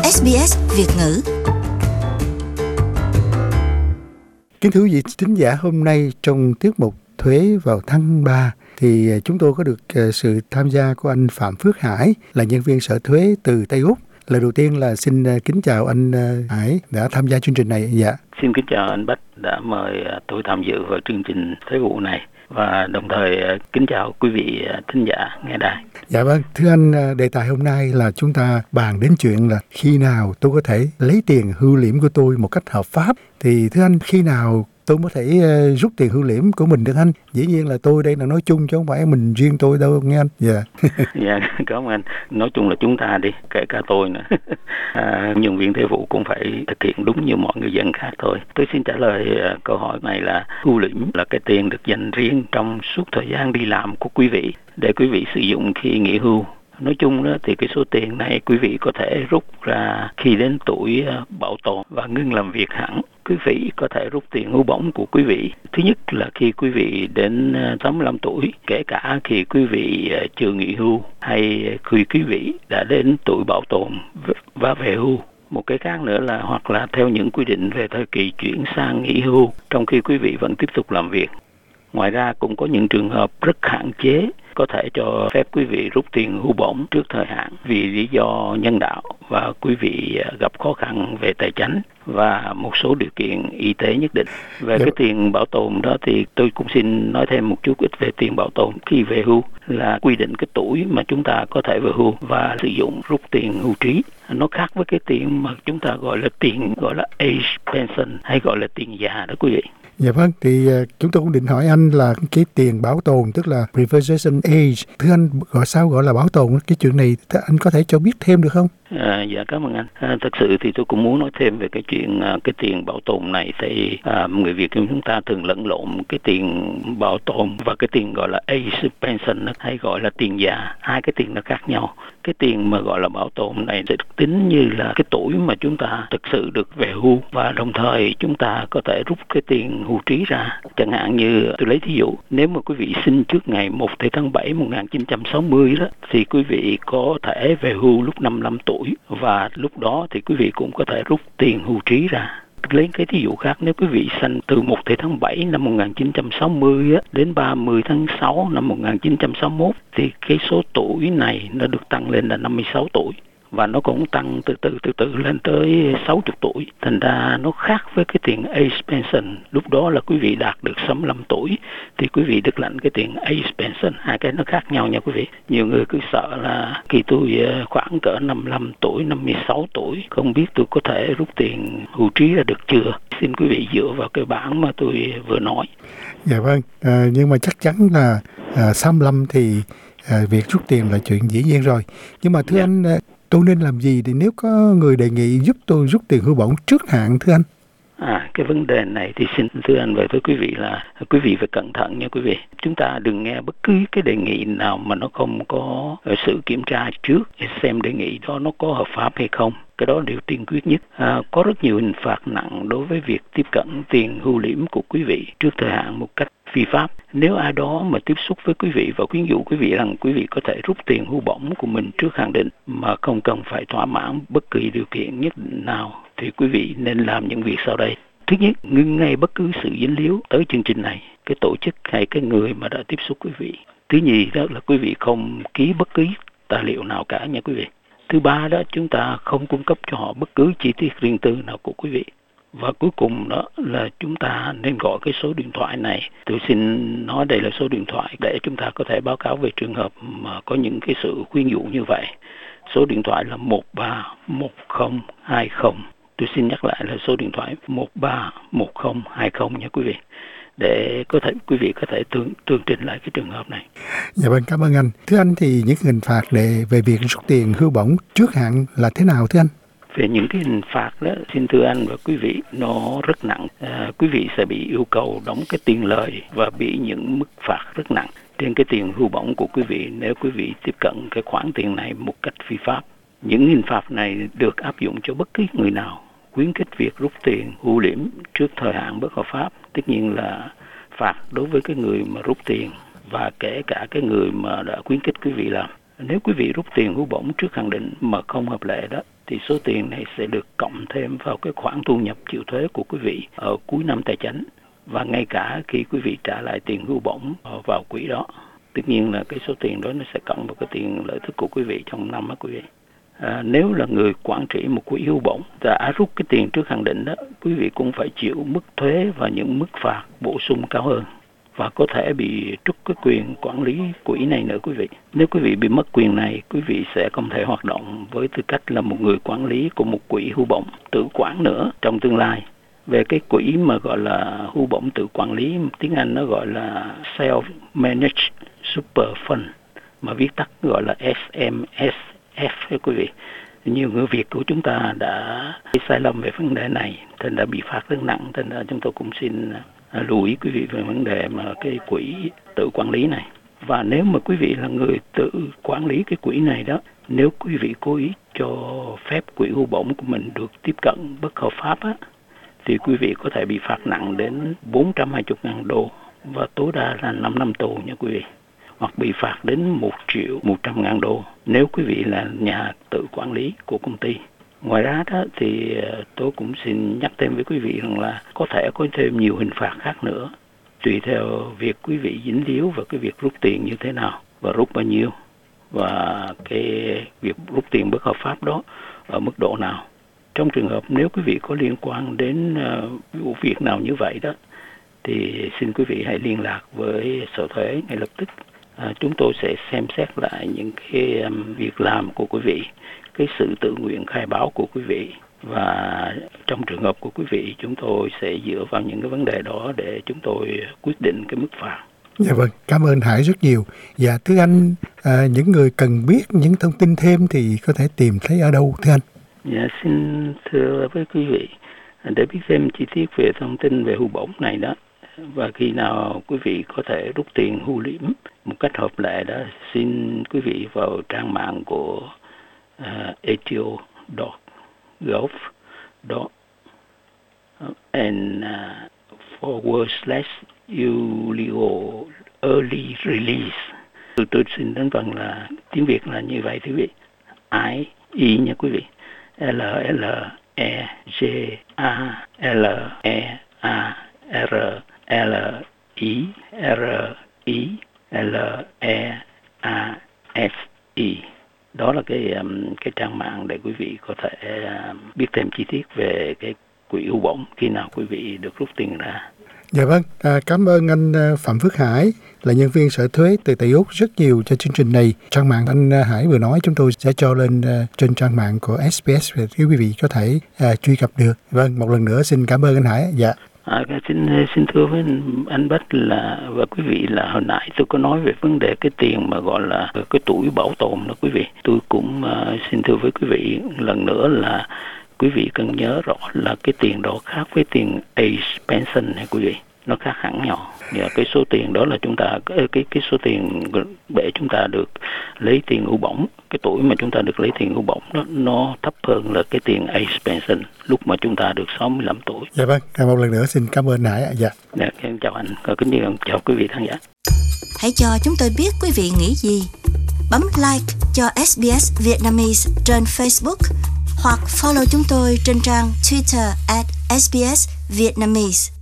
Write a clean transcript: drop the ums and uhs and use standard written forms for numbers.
SBS Việt ngữ. Kính thưa quý vị thính giả, hôm nay trong tiết mục Thuế vào tháng 3 thì chúng tôi có được sự tham gia của anh Phạm Phước Hải, là nhân viên sở thuế từ Tây Úc. Lời đầu tiên là xin kính chào anh Hải đã tham gia chương trình này. Dạ. Xin kính chào anh Bách đã mời tôi tham dự vào chương trình thuế vụ này, và đồng thời kính chào quý vị thính giả nghe đài. Dạ vâng, thưa anh, đề tài hôm nay là chúng ta bàn đến chuyện là khi nào tôi có thể lấy tiền hưu liễm của tôi một cách hợp pháp. Thì thưa anh, khi nào tôi có thể rút tiền hưu liễm của mình được anh? Dĩ nhiên là tôi đây là nói chung chứ không phải mình riêng tôi đâu nghe anh. Dạ. Dạ, cảm ơn anh. Nói chung là chúng ta đi, kể cả tôi nữa. Nhân viên thuế vụ cũng phải thực hiện đúng như mọi người dân khác thôi. Tôi xin trả lời câu hỏi này là hưu liễm là cái tiền được dành riêng trong suốt thời gian đi làm của quý vị để quý vị sử dụng khi nghỉ hưu. Nói chung đó thì cái số tiền này quý vị có thể rút ra khi đến tuổi bảo tồn và ngưng làm việc hẳn. Quý vị có thể rút tiền hưu bổng của quý vị. Thứ nhất là khi quý vị đến 85 tuổi, kể cả khi quý vị chưa nghỉ hưu hay khi quý vị đã đến tuổi bảo tồn và về hưu. Một cái khác nữa là hoặc là theo những quy định về thời kỳ chuyển sang nghỉ hưu trong khi quý vị vẫn tiếp tục làm việc. Ngoài ra cũng có những trường hợp rất hạn chế có thể cho phép quý vị rút tiền hưu bổng trước thời hạn vì lý do nhân đạo và quý vị gặp khó khăn về tài chính và một số điều kiện y tế nhất định. Về cái tiền bảo tồn đó thì tôi cũng xin nói thêm một chút ít về tiền bảo tồn khi về hưu là quy định cái tuổi mà chúng ta có thể về hưu và sử dụng rút tiền hưu trí. Nó khác với cái tiền mà chúng ta gọi là age pension hay gọi là tiền già đó quý vị. Dạ vâng, thì chúng tôi cũng định hỏi anh là cái tiền bảo tồn tức là preservation age. Thưa anh, gọi là bảo tồn? Cái chuyện này anh có thể cho biết thêm được không? Dạ cảm ơn anh. Thật sự thì tôi cũng muốn nói thêm về cái chuyện cái tiền bảo tồn này. Thì người Việt chúng ta thường lẫn lộn cái tiền bảo tồn và cái tiền gọi là age pension hay gọi là tiền già. Hai cái tiền nó khác nhau. Cái tiền mà gọi là bảo tồn này sẽ được tính như là cái tuổi mà chúng ta thực sự được về hưu, và đồng thời chúng ta có thể rút cái tiền hưu trí ra. Chẳng hạn như tôi lấy thí dụ, nếu mà quý vị sinh trước ngày 1 tháng 7 1960 đó thì quý vị có thể về hưu lúc 55 tuổi, và lúc đó thì quý vị cũng có thể rút tiền hưu trí ra. Lấy cái thí dụ khác, nếu quý vị sinh từ 1 tháng 7 năm 1960 đến 30 tháng 6 năm 1961 thì cái số tuổi này nó được tăng lên là 56 tuổi. Và nó cũng tăng từ từ lên tới 60 tuổi. Thành ra nó khác với cái tiền age pension. Lúc đó là quý vị đạt được 65 tuổi thì quý vị được lãnh cái tiền age pension. Hai cái nó khác nhau nha quý vị. Nhiều người cứ sợ là khi tôi khoảng cỡ 55 tuổi, 56 tuổi, không biết tôi có thể rút tiền hưu trí ra được chưa. Xin quý vị dựa vào cái bảng mà tôi vừa nói. Dạ vâng, nhưng mà chắc chắn là 65 thì việc rút tiền là chuyện dĩ nhiên rồi. Nhưng mà thưa anh, tôi nên làm gì thì nếu có người đề nghị giúp tôi rút tiền hưu bổng trước hạn thưa anh? Cái vấn đề này thì xin thưa anh về với quý vị là quý vị phải cẩn thận nha quý vị. Chúng ta đừng nghe bất cứ cái đề nghị nào mà nó không có sự kiểm tra trước để xem đề nghị đó nó có hợp pháp hay không. Cái đó là điều tiên quyết nhất. Có rất nhiều hình phạt nặng đối với việc tiếp cận tiền hưu liễm của quý vị trước thời hạn một cách phi pháp. Nếu ai đó mà tiếp xúc với quý vị và khuyến dụ quý vị rằng quý vị có thể rút tiền hưu bổng của mình trước hạn định mà không cần phải thỏa mãn bất kỳ điều kiện nhất định nào, thì quý vị nên làm những việc sau đây. Thứ nhất, ngưng ngay bất cứ sự dính líu tới chương trình này, cái tổ chức hay cái người mà đã tiếp xúc quý vị. Thứ nhì đó là quý vị không ký bất cứ tài liệu nào cả nha quý vị. Thứ ba đó, chúng ta không cung cấp cho họ bất cứ chi tiết riêng tư nào của quý vị. Và cuối cùng đó là chúng ta nên gọi cái số điện thoại này. Tôi xin nói đây là số điện thoại để chúng ta có thể báo cáo về trường hợp mà có những cái sự khuyên dụ như vậy. Số điện thoại là 131020. Tôi xin nhắc lại là số điện thoại 131020 nha quý vị, để có thể quý vị có thể tường trình lại cái trường hợp này. Dạ vâng, cảm ơn anh. Thưa anh, thì những hình phạt về việc rút tiền hưu bổng trước hạn là thế nào thưa anh? Về những cái hình phạt đó, xin thưa anh và quý vị, nó rất nặng. Quý vị sẽ bị yêu cầu đóng cái tiền lời và bị những mức phạt rất nặng trên cái tiền hưu bổng của quý vị nếu quý vị tiếp cận cái khoản tiền này một cách phi pháp. Những hình phạt này được áp dụng cho bất cứ người nào khuyến khích việc rút tiền hưu liễm trước thời hạn bất hợp pháp. Tất nhiên là phạt đối với cái người mà rút tiền và kể cả cái người mà đã khuyến khích quý vị làm. Nếu quý vị rút tiền hưu bổng trước hạn định mà không hợp lệ đó, thì số tiền này sẽ được cộng thêm vào cái khoản thu nhập chịu thuế của quý vị ở cuối năm tài chính, và ngay cả khi quý vị trả lại tiền hưu bổng vào quỹ đó. Tất nhiên là cái số tiền đó nó sẽ cộng vào cái tiền lợi tức của quý vị trong năm đó quý vị. Nếu là người quản trị một quỹ hưu bổng đã rút cái tiền trước hạn định đó, quý vị cũng phải chịu mức thuế và những mức phạt bổ sung cao hơn, và có thể bị trút cái quyền quản lý quỹ này nữa quý vị. Nếu quý vị bị mất quyền này, quý vị sẽ không thể hoạt động với tư cách là một người quản lý của một quỹ hưu bổng tự quản nữa trong tương lai. Về cái quỹ mà gọi là hưu bổng tự quản lý, tiếng Anh nó gọi là Self-Managed Super Fund, mà viết tắt gọi là SMSF quý vị. Nhiều người Việt của chúng ta đã sai lầm về vấn đề này, thành đã bị phạt rất nặng, thành ra chúng tôi cũng xin lưu ý quý vị về vấn đề mà cái quỹ tự quản lý này. Và nếu mà quý vị là người tự quản lý cái quỹ này đó, nếu quý vị cố ý cho phép quỹ hưu bổng của mình được tiếp cận bất hợp pháp á, thì quý vị có thể bị phạt nặng đến 420.000 đô và tối đa là 5 năm tù nha quý vị, hoặc bị phạt đến 1.100.000 đô nếu quý vị là nhà tự quản lý của công ty. Ngoài ra đó thì tôi cũng xin nhắc thêm với quý vị rằng là có thể có thêm nhiều hình phạt khác nữa, tùy theo việc quý vị dính líu vào cái việc rút tiền như thế nào và rút bao nhiêu, và cái việc rút tiền bất hợp pháp đó ở mức độ nào. Trong trường hợp nếu quý vị có liên quan đến vụ việc nào như vậy đó, thì xin quý vị hãy liên lạc với sở thuế ngay lập tức. Chúng tôi sẽ xem xét lại những cái việc làm của quý vị, cái sự tự nguyện khai báo của quý vị, và trong trường hợp của quý vị chúng tôi sẽ dựa vào những cái vấn đề đó để chúng tôi quyết định cái mức phạt. Dạ vâng, cảm ơn Hải rất nhiều. Dạ thưa anh, những người cần biết những thông tin thêm thì có thể tìm thấy ở đâu thưa anh? Dạ, xin thưa với quý vị, để biết thêm chi tiết về thông tin về hưu bổng này đó, và khi nào quý vị có thể rút tiền hưu liễm một cách hợp lệ đó, xin quý vị vào trang mạng của ATO.gov and /illegal early release. Tôi xin đánh vần là tiếng Việt là như vậy quý vị. I nha quý vị. LEGALERERELEASE. Đó là cái trang mạng để quý vị có thể biết thêm chi tiết về cái quỹ hưu bổng khi nào quý vị được rút tiền ra. Dạ vâng, cảm ơn anh Phạm Phước Hải là nhân viên sở thuế từ Tây Úc rất nhiều cho chương trình này. Trang mạng anh Hải vừa nói chúng tôi sẽ cho lên trên trang mạng của SBS để quý vị có thể truy cập được. Vâng, một lần nữa xin cảm ơn anh Hải. Dạ. Xin thưa với anh Bách và quý vị là hồi nãy tôi có nói về vấn đề cái tiền mà gọi là cái tuổi bảo tồn đó quý vị. Tôi cũng xin thưa với quý vị lần nữa là quý vị cần nhớ rõ là cái tiền đó khác với tiền age pension này quý vị, nó khác hẳn nhau. Và cái số tiền đó là chúng ta cái số tiền để chúng ta được lấy tiền hưu bổng, cái tuổi mà chúng ta được lấy tiền hưu bổng đó, nó thấp hơn là cái tiền age pension lúc mà chúng ta được 65 tuổi. Dạ vâng, một lần nữa xin cảm ơn Hải. Dạ. Em chào anh, kính chào quý vị khán giả. Hãy cho chúng tôi biết quý vị nghĩ gì. Bấm like cho SBS Vietnamese trên Facebook hoặc follow chúng tôi trên trang Twitter @SBS Vietnamese.